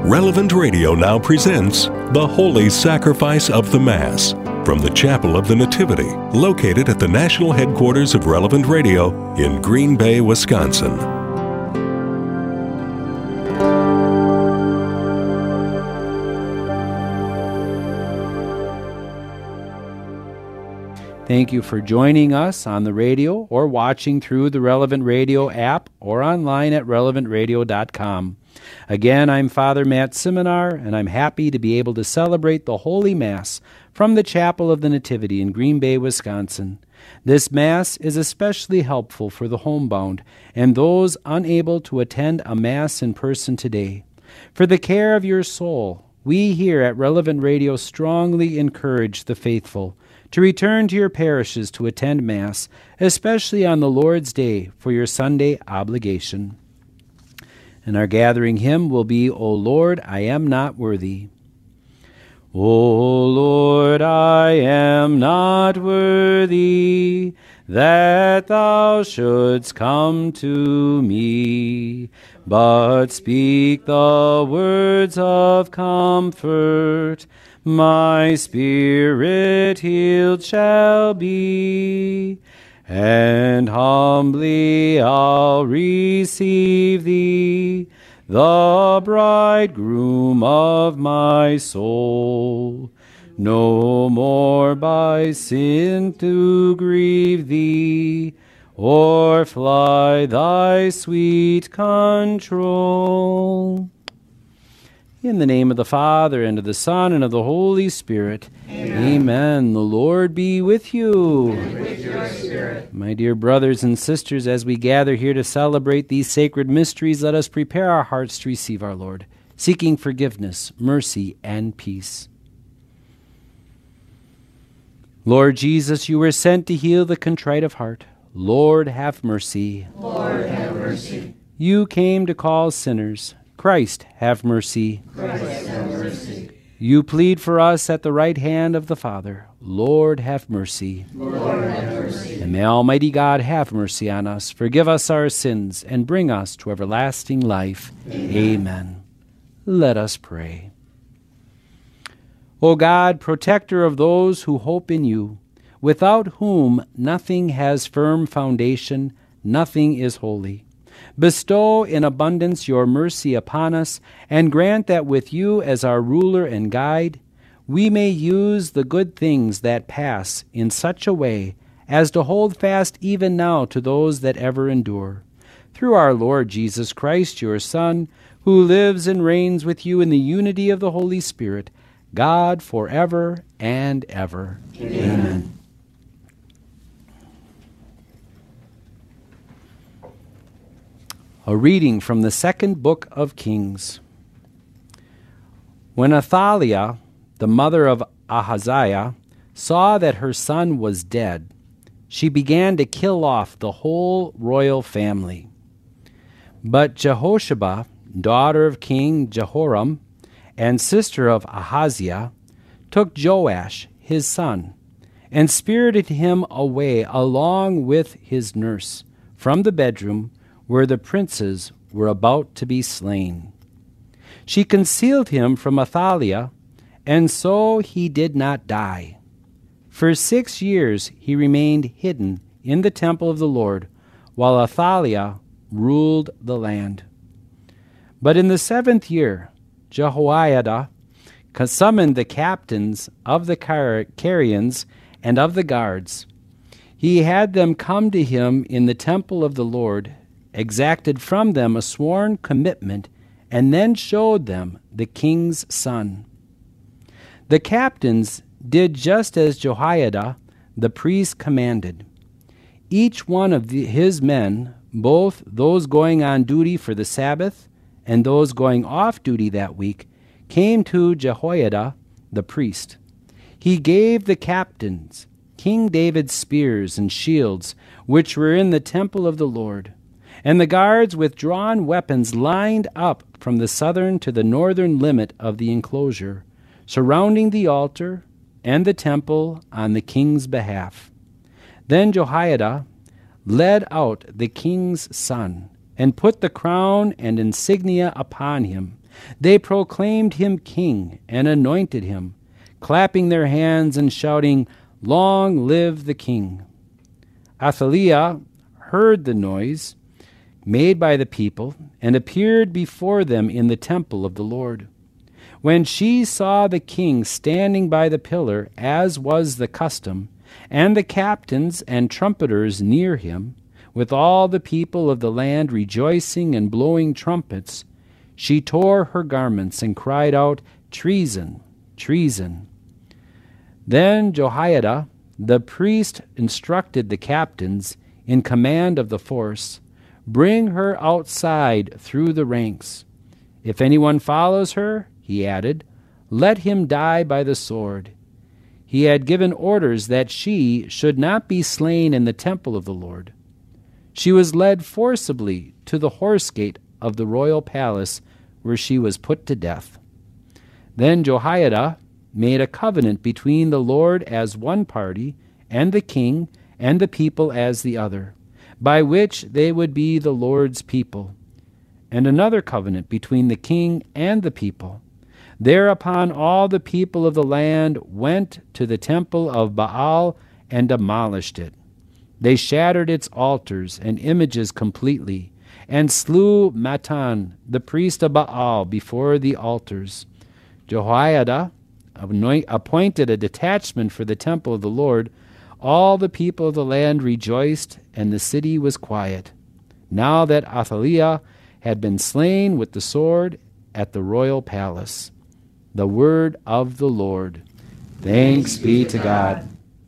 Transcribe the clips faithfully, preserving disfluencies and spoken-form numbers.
Relevant Radio now presents The Holy Sacrifice of the Mass from the Chapel of the Nativity, located at the national headquarters of Relevant Radio in Green Bay, Wisconsin. Thank you for joining us on the radio or watching through the Relevant Radio app or online at relevant radio dot com. Again, I'm Father Matt Simonar, and I'm happy to be able to celebrate the Holy Mass from the Chapel of the Nativity in Green Bay, Wisconsin. This Mass is especially helpful for the homebound and those unable to attend a Mass in person today. For the care of your soul, we here at Relevant Radio strongly encourage the faithful to return to your parishes to attend Mass, especially on the Lord's Day for your Sunday obligation. And our gathering hymn will be, O Lord, I am not worthy. O Lord, I am not worthy that thou shouldst come to me, but speak the words of comfort, my spirit healed shall be, and humbly I'll receive thee, the bridegroom of my soul. No more by sin to grieve thee, or fly thy sweet control. In the name of the Father, and of the Son, and of the Holy Spirit. Amen. Amen. The Lord be with you. And with your spirit. My dear brothers and sisters, as we gather here to celebrate these sacred mysteries, let us prepare our hearts to receive our Lord, seeking forgiveness, mercy, and peace. Lord Jesus, you were sent to heal the contrite of heart. Lord, have mercy. Lord, have mercy. You came to call sinners. Christ, have mercy. Christ, have mercy. You plead for us at the right hand of the Father. Lord, have mercy. Lord, have mercy. And may Almighty God have mercy on us, forgive us our sins, and bring us to everlasting life. Amen. Amen. Let us pray. O God, protector of those who hope in you, without whom nothing has firm foundation, nothing is holy. Bestow in abundance your mercy upon us, and grant that with you as our ruler and guide, we may use the good things that pass in such a way as to hold fast even now to those that ever endure. Through our Lord Jesus Christ, your Son, who lives and reigns with you in the unity of the Holy Spirit, God forever and ever. Amen. Amen. A reading from the second book of Kings. When Athaliah, the mother of Ahaziah, saw that her son was dead, she began to kill off the whole royal family. But Jehosheba, daughter of King Jehoram, and sister of Ahaziah, took Joash, his son, and spirited him away along with his nurse from the bedroom where the princes were about to be slain. She concealed him from Athaliah, and so he did not die. For six years he remained hidden in the temple of the Lord, while Athaliah ruled the land. But in the seventh year, Jehoiada summoned the captains of the Carians and of the guards. He had them come to him in the temple of the Lord, exacted from them a sworn commitment, and then showed them the king's son. The captains did just as Jehoiada the priest commanded. Each one of the, his men, both those going on duty for the Sabbath and those going off duty that week, came to Jehoiada the priest. He gave the captains King David's spears and shields, which were in the temple of the Lord. And the guards with drawn weapons lined up from the southern to the northern limit of the enclosure, surrounding the altar and the temple on the king's behalf. Then Jehoiada led out the king's son, and put the crown and insignia upon him, They proclaimed him king and anointed him, clapping their hands and shouting, "Long live the king!" Athaliah heard the noise made by the people and appeared before them in the temple of the Lord. When she saw the king standing by the pillar, as was the custom, and the captains and trumpeters near him, with all the people of the land rejoicing and blowing trumpets, she tore her garments and cried out, "Treason! Treason!" Then Jehoiada the priest instructed the captains in command of the force, "Bring her outside through the ranks. If anyone follows her," he added, "let him die by the sword." He had given orders that she should not be slain in the temple of the Lord. She was led forcibly to the horse gate of the royal palace, where she was put to death. Then Jehoiada made a covenant between the Lord as one party, and the king and the people as the other, by which they would be the Lord's people, and another covenant between the king and the people. Thereupon all the people of the land went to the temple of Baal and demolished it. They shattered its altars and images completely, and slew Mattan, the priest of Baal, before the altars. Jehoiada appointed a detachment for the temple of the Lord. All the people of the land rejoiced, and the city was quiet, now that Athaliah had been slain with the sword at the royal palace. The word of the Lord. Thanks be to God.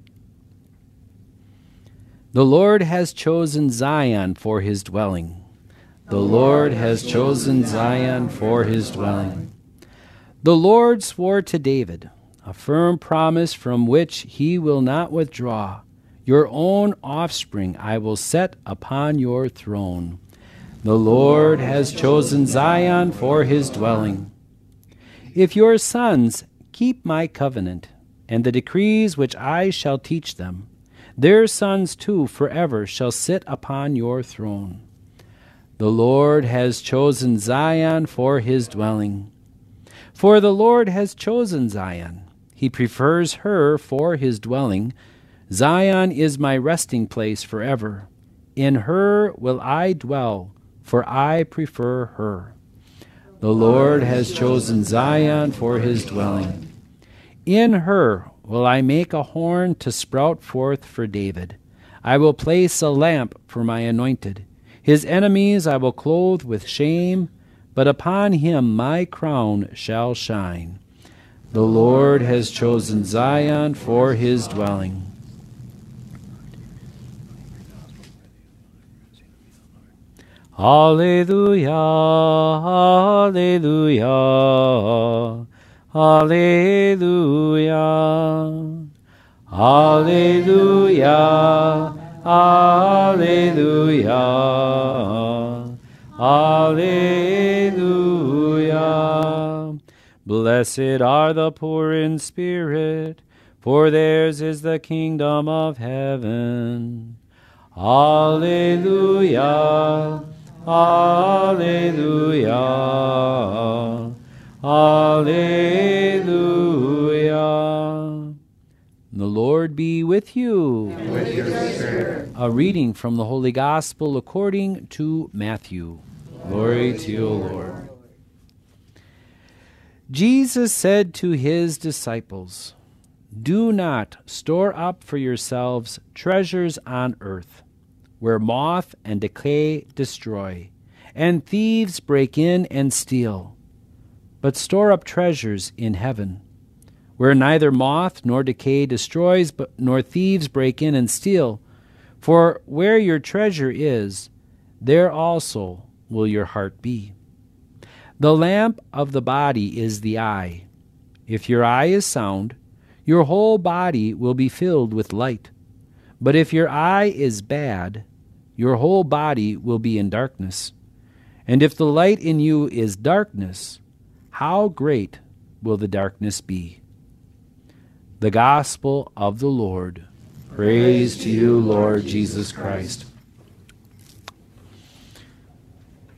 The Lord has chosen Zion for his dwelling. The Lord has chosen Zion for his dwelling. The Lord swore to David, a firm promise from which he will not withdraw. Your own offspring I will set upon your throne. The Lord has chosen Zion for his dwelling. If your sons keep my covenant and the decrees which I shall teach them, their sons too forever shall sit upon your throne. The Lord has chosen Zion for his dwelling. For the Lord has chosen Zion. He prefers her for his dwelling. Zion is my resting place forever. In her will I dwell, for I prefer her. The Lord has chosen Zion for his dwelling. In her will I make a horn to sprout forth for David. I will place a lamp for my anointed. His enemies I will clothe with shame, but upon him my crown shall shine. The Lord has chosen Zion for his dwelling. Alleluia, alleluia, alleluia, alleluia, alleluia, alleluia. Blessed are the poor in spirit, for theirs is the kingdom of heaven. Alleluia, alleluia, alleluia. The Lord be with you. And with your spirit. A reading from the Holy Gospel according to Matthew. Glory to you, Lord. Jesus said to his disciples, "Do not store up for yourselves treasures on earth, where moth and decay destroy, and thieves break in and steal. But store up treasures in heaven, where neither moth nor decay destroys, but nor thieves break in and steal. For where your treasure is, there also will your heart be. The lamp of the body is the eye. If your eye is sound, your whole body will be filled with light. But if your eye is bad, your whole body will be in darkness. And if the light in you is darkness, how great will the darkness be?" The Gospel of the Lord. Praise to you, Lord Jesus Christ.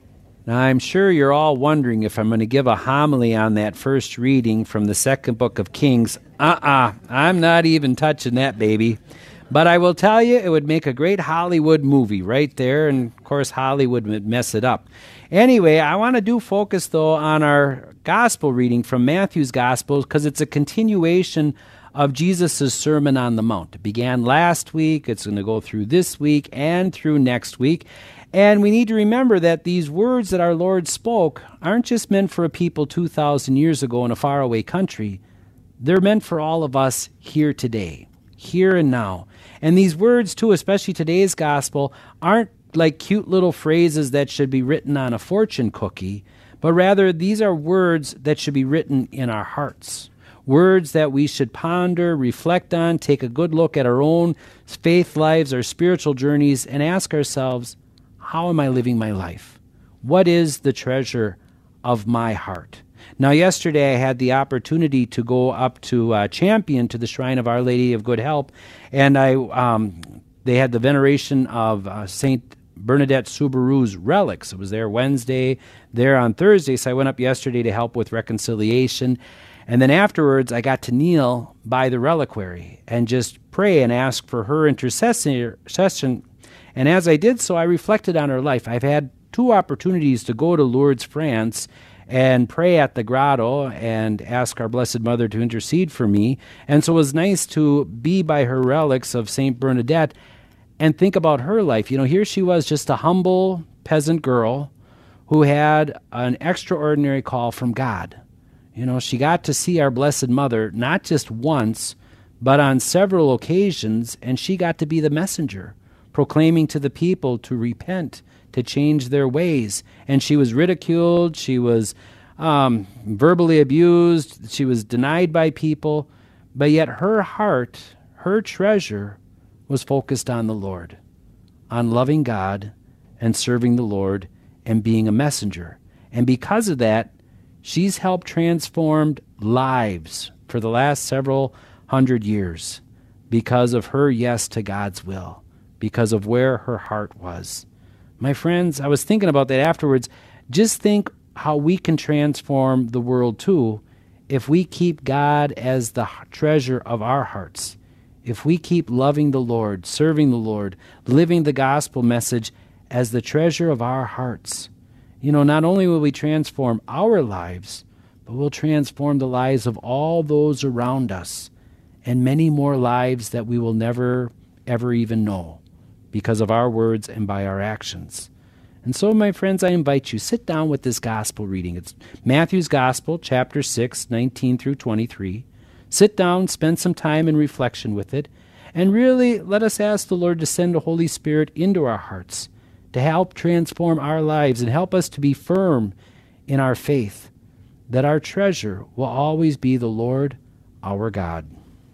Now, I'm sure you're all wondering if I'm going to give a homily on that first reading from the second book of Kings. Uh-uh, I'm not even touching that baby. But I will tell you, it would make a great Hollywood movie right there, and of course Hollywood would mess it up. Anyway, I want to do focus, though, on our gospel reading from Matthew's Gospel, because it's a continuation of Jesus' Sermon on the Mount. It began last week, it's going to go through this week and through next week. And we need to remember that these words that our Lord spoke aren't just meant for a people two thousand years ago in a faraway country. They're meant for all of us here today, here and now. And these words, too, especially today's gospel, aren't like cute little phrases that should be written on a fortune cookie, but rather these are words that should be written in our hearts. Words that we should ponder, reflect on, take a good look at our own faith lives, our spiritual journeys, and ask ourselves, how am I living my life? What is the treasure of my heart? Now, yesterday I had the opportunity to go up to uh, Champion to the Shrine of Our Lady of Good Help, and I um, they had the veneration of uh, Saint Bernadette Soubirous relics. It was there Wednesday, there on Thursday, so I went up yesterday to help with reconciliation. And then afterwards, I got to kneel by the reliquary and just pray and ask for her intercession. And as I did so, I reflected on her life. I've had two opportunities to go to Lourdes, France, and pray at the grotto and ask our Blessed Mother to intercede for me. And so it was nice to be by her relics of Saint Bernadette and think about her life. You know, here she was, just a humble peasant girl who had an extraordinary call from God. You know, she got to see our Blessed Mother not just once, but on several occasions, and she got to be the messenger, proclaiming to the people to repent, to change their ways. And she was ridiculed, she was um, verbally abused, she was denied by people, but yet her heart, her treasure, was focused on the Lord, on loving God and serving the Lord and being a messenger. And because of that, she's helped transform lives for the last several hundred years because of her yes to God's will, because of where her heart was. My friends, I was thinking about that afterwards. Just think how we can transform the world too if we keep God as the treasure of our hearts. If we keep loving the Lord, serving the Lord, living the gospel message as the treasure of our hearts. You know, not only will we transform our lives, but we'll transform the lives of all those around us and many more lives that we will never, ever even know because of our words and by our actions. And so, my friends, I invite you, sit down with this gospel reading. It's Matthew's Gospel, chapter six, nineteen through twenty-three. Sit down, spend some time in reflection with it, and really let us ask the Lord to send the Holy Spirit into our hearts to help transform our lives and help us to be firm in our faith, that our treasure will always be the Lord our God.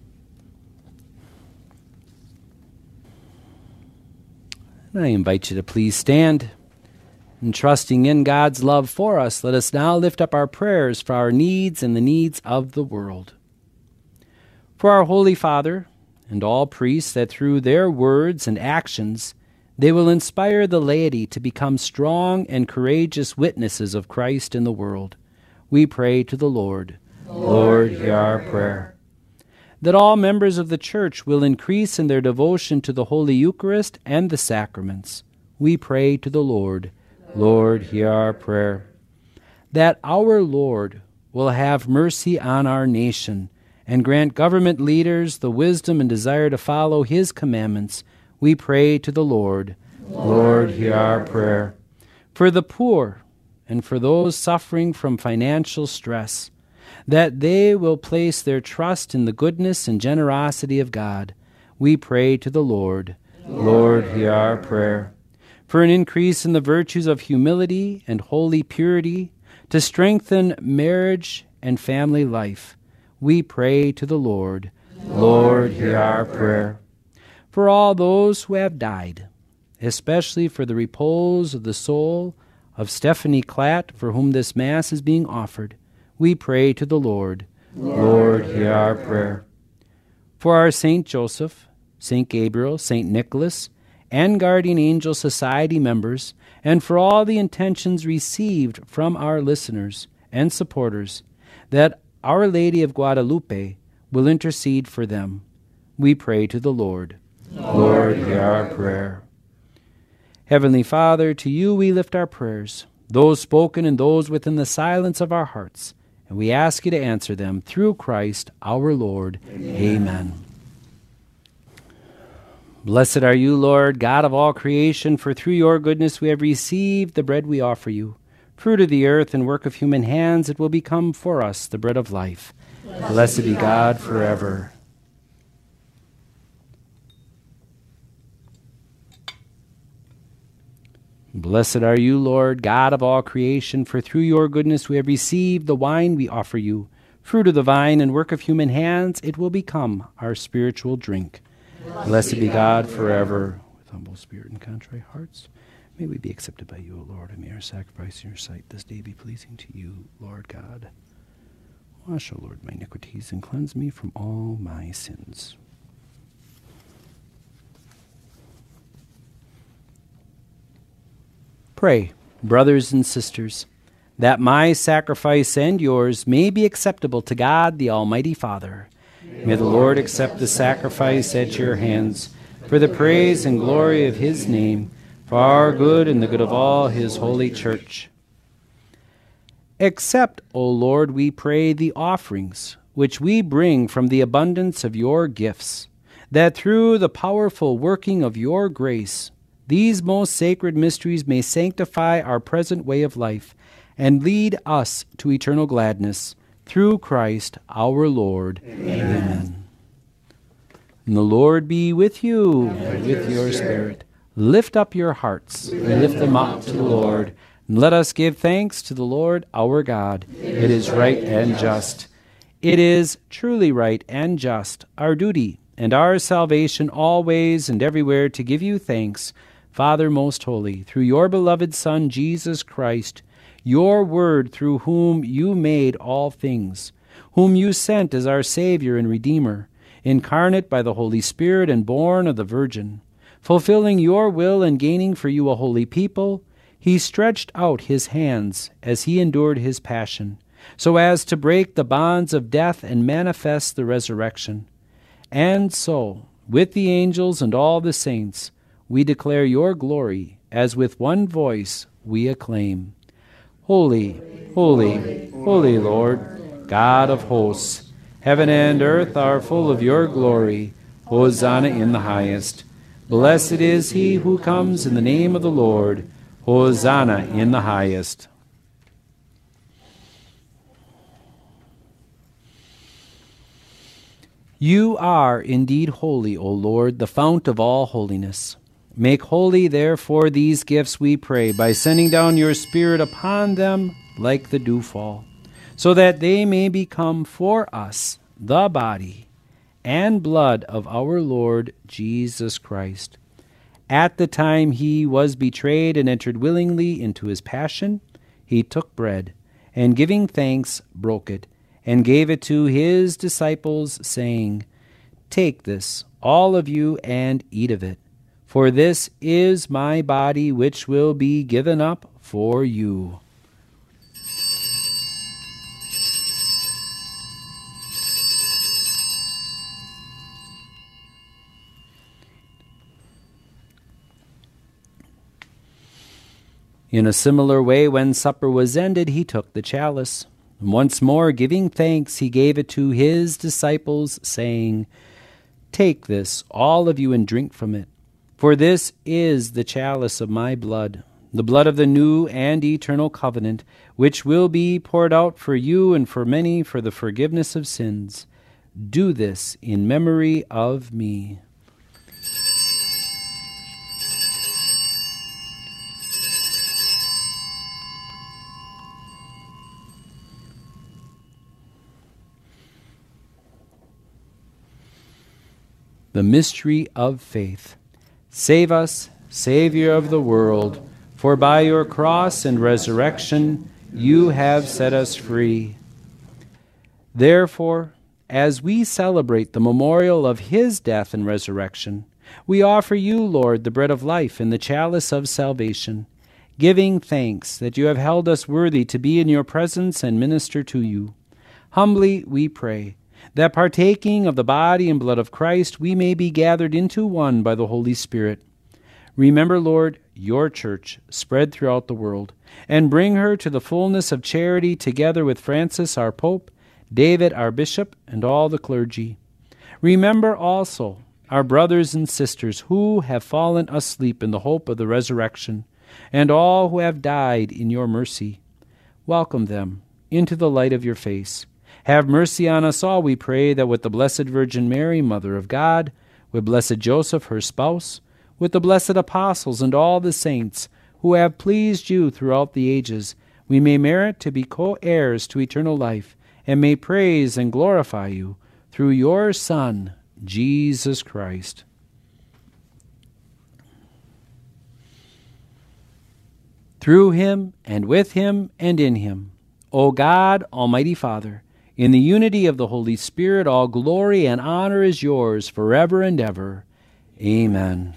And I invite you to please stand. And trusting in God's love for us, let us now lift up our prayers for our needs and the needs of the world. For our Holy Father and all priests, that through their words and actions they will inspire the laity to become strong and courageous witnesses of Christ in the world, we pray to the Lord. Lord, Lord, hear our prayer. That all members of the Church will increase in their devotion to the Holy Eucharist and the sacraments, we pray to the Lord. Lord, hear our prayer. That our Lord will have mercy on our nation and grant government leaders the wisdom and desire to follow His commandments, we pray to the Lord. Lord, hear our prayer. For the poor and for those suffering from financial stress, that they will place their trust in the goodness and generosity of God, we pray to the Lord. Lord, hear our prayer. For an increase in the virtues of humility and holy purity, to strengthen marriage and family life, we pray to the Lord. Lord, hear our prayer. For all those who have died, especially for the repose of the soul of Stephanie Klatt, for whom this Mass is being offered, we pray to the Lord. Lord, hear our prayer. For our Saint Joseph, Saint Gabriel, Saint Nicholas, and Guardian Angel Society members, and for all the intentions received from our listeners and supporters, that Our Lady of Guadalupe will intercede for them. We pray to the Lord. Lord, hear our prayer. Heavenly Father, to you we lift our prayers, those spoken and those within the silence of our hearts, and we ask you to answer them through Christ our Lord. Amen. Amen. Blessed are you, Lord, God of all creation, for through your goodness we have received the bread we offer you. Fruit of the earth and work of human hands, it will become for us the bread of life. Blessed, Blessed be God forever. Blessed are you, Lord, God of all creation, for through your goodness we have received the wine we offer you. Fruit of the vine and work of human hands, it will become our spiritual drink. Blessed, Blessed be God forever. With humble spirit and contrite hearts, may we be accepted by you, O Lord, and may our sacrifice in your sight this day be pleasing to you, Lord God. Wash, O Lord, my iniquities, and cleanse me from all my sins. Pray, brothers and sisters, that my sacrifice and yours may be acceptable to God, the Almighty Father. May the Lord accept the sacrifice at your hands for the praise and glory of his name, for our good and the good of all his holy church. Accept, O Lord, we pray, the offerings which we bring from the abundance of your gifts, that through the powerful working of your grace, these most sacred mysteries may sanctify our present way of life and lead us to eternal gladness. Through Christ our Lord. Amen. Amen. And the Lord be with you and with your spirit. Lift up your hearts and lift them up to the Lord. And let us give thanks to the Lord our God. It is right and just. It is truly right and just, our duty and our salvation always and everywhere to give you thanks, Father most holy, through your beloved Son, Jesus Christ, your word through whom you made all things, whom you sent as our Savior and Redeemer, incarnate by the Holy Spirit and born of the Virgin. Fulfilling your will and gaining for you a holy people, he stretched out his hands as he endured his passion, so as to break the bonds of death and manifest the resurrection. And so, with the angels and all the saints, we declare your glory, as with one voice we acclaim. Holy, holy, holy Lord, God of hosts, heaven and earth are full of your glory. Hosanna in the highest. Blessed is he who comes in the name of the Lord. Hosanna in the highest. You are indeed holy, O Lord, the fount of all holiness. Make holy, therefore, these gifts, we pray, by sending down your Spirit upon them like the dewfall, so that they may become for us the body and blood of our Lord Jesus Christ. At the time he was betrayed and entered willingly into his passion, he took bread, and giving thanks, broke it, and gave it to his disciples, saying, Take this, all of you, and eat of it. For this is my body, which will be given up for you. In a similar way, when supper was ended, he took the chalice. And once more, giving thanks, he gave it to his disciples, saying, Take this, all of you, and drink from it. For this is the chalice of my blood, the blood of the new and eternal covenant, which will be poured out for you and for many for the forgiveness of sins. Do this in memory of me. The mystery of faith. Save us, Savior of the world, for by your cross and resurrection you have set us free. Therefore, as we celebrate the memorial of his death and resurrection, We offer you, Lord, the bread of life and the chalice of salvation, giving thanks that you have held us worthy to be in your presence and minister to you. Humbly we pray that partaking of the body and blood of Christ, we may be gathered into one by the Holy Spirit. Remember, Lord, your church spread throughout the world, and bring her to the fullness of charity together with Francis our Pope, David our Bishop, and all the clergy. Remember also our brothers and sisters who have fallen asleep in the hope of the resurrection, and all who have died in your mercy. Welcome them into the light of your face. Have mercy on us all, we pray, that with the Blessed Virgin Mary, Mother of God, with blessed Joseph, her spouse, with the blessed apostles and all the saints who have pleased you throughout the ages, we may merit to be co-heirs to eternal life, and may praise and glorify you through your Son, Jesus Christ. Through him, and with him, and in him, O God, Almighty Father, in the unity of the Holy Spirit, all glory and honor is yours forever and ever. Amen.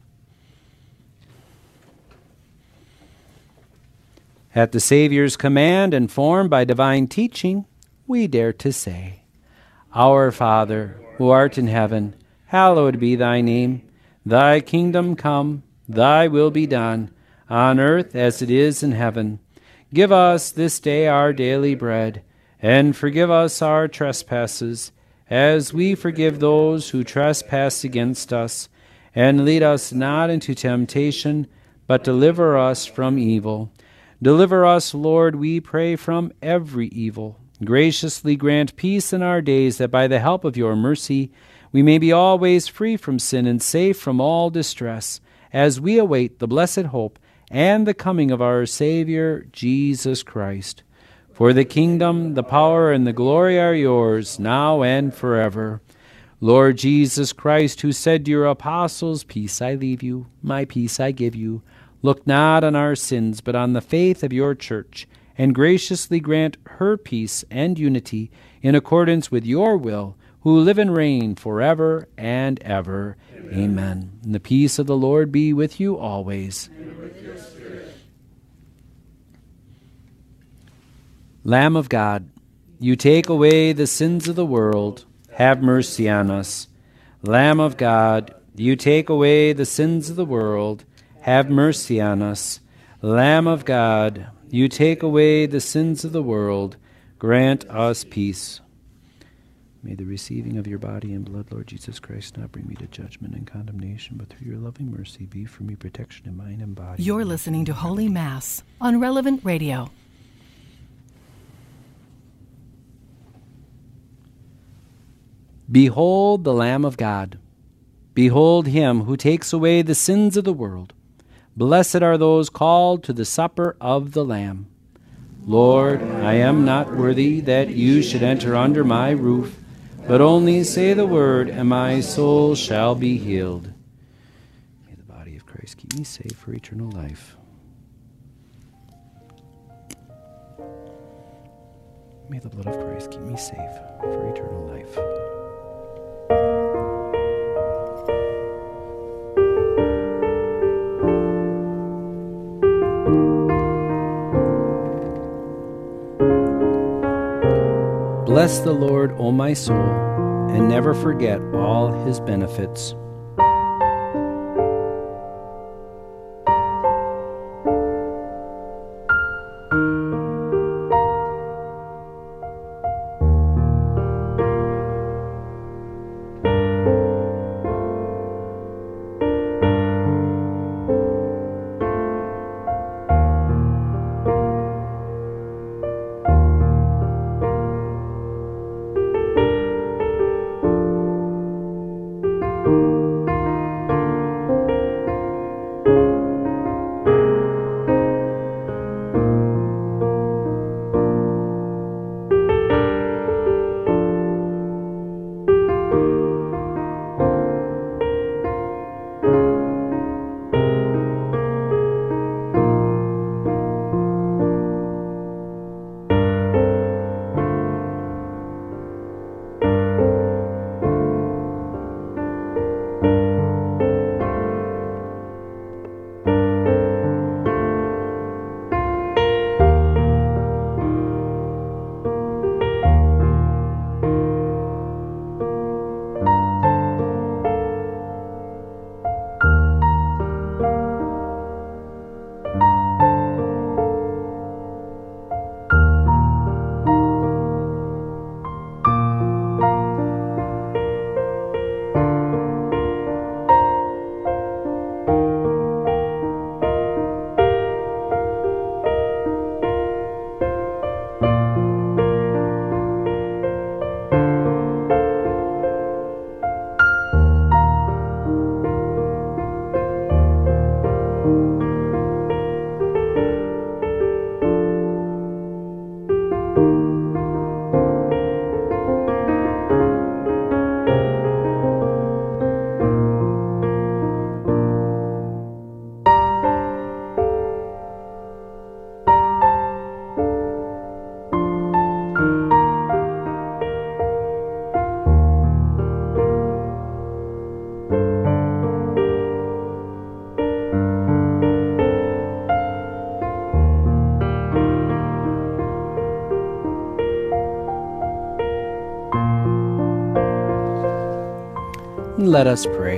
At the Savior's command and formed by divine teaching, we dare to say, Our Father, who art in heaven, hallowed be thy name. Thy kingdom come, thy will be done, on earth as it is in heaven. Give us this day our daily bread, and forgive us our trespasses, as we forgive those who trespass against us. And lead us not into temptation, but deliver us from evil. Deliver us, Lord, we pray, from every evil. Graciously grant peace in our days, that by the help of your mercy we may be always free from sin and safe from all distress, as we await the blessed hope and the coming of our Savior, Jesus Christ. For the kingdom, the power, and the glory are yours, now and forever. Lord Jesus Christ, who said to your apostles, Peace I leave you, my peace I give you, look not on our sins, but on the faith of your church, and graciously grant her peace and unity in accordance with your will, who live and reign forever and ever. Amen. Amen. And the peace of the Lord be with you always. And with your spirit. Lamb of God, you take away the sins of the world, have mercy on us. Lamb of God, you take away the sins of the world, have mercy on us. Lamb of God, you take away the sins of the world, grant us peace. May the receiving of your body and blood, Lord Jesus Christ, not bring me to judgment and condemnation, but through your loving mercy be for me protection in mind and body. You're listening to Holy Mass on Relevant Radio. Behold the Lamb of God. Behold him who takes away the sins of the world. Blessed are those called to the supper of the Lamb. Lord, I am not worthy that you should enter under my roof, but only say the word, and my soul shall be healed. May the body of Christ keep me safe for eternal life. May the blood of Christ keep me safe for eternal life. Bless the Lord, O my soul, and never forget all his benefits. Thank you. Let us pray.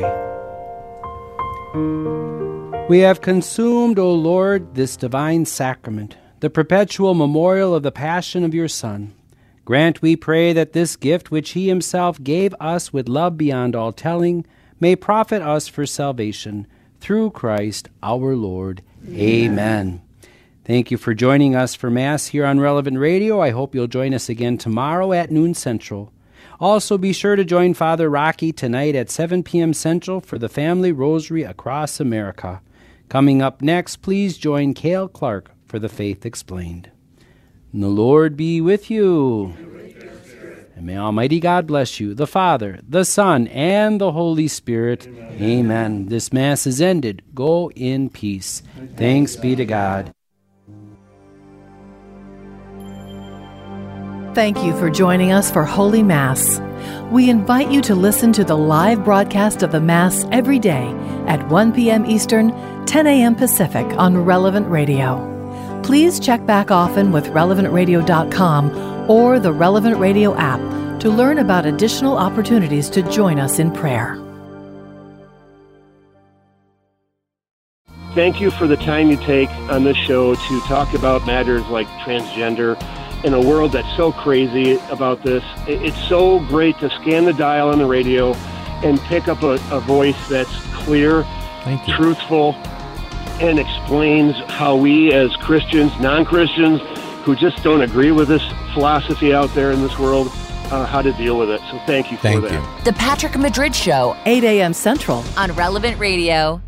We have consumed, O Lord, this divine sacrament, the perpetual memorial of the passion of your Son. Grant, we pray, that this gift which he himself gave us with love beyond all telling may profit us for salvation through Christ our Lord. Amen. Amen. Thank you for joining us for Mass here on Relevant Radio. I hope you'll join us again tomorrow at noon Central. Also, be sure to join Father Rocky tonight at seven p.m. Central for the Family Rosary Across America. Coming up next, please join Cale Clark for the Faith Explained. And the Lord be with you. And may Almighty God bless you, the Father, the Son, and the Holy Spirit. Amen. Amen. This Mass is ended. Go in peace. Thanks be to God. Thank you for joining us for Holy Mass. We invite you to listen to the live broadcast of the Mass every day at one p.m. Eastern, ten a.m. Pacific on Relevant Radio. Please check back often with relevant radio dot com or the Relevant Radio app to learn about additional opportunities to join us in prayer. Thank you for the time you take on this show to talk about matters like transgender in a world that's so crazy about this. It's so great to scan the dial on the radio and pick up a, a voice that's clear, Thank you. truthful, and explains how we as Christians, non-Christians, who just don't agree with this philosophy out there in this world, uh, how to deal with it. So thank you for Thank that. you. The Patrick Madrid Show, eight a.m. Central on Relevant Radio.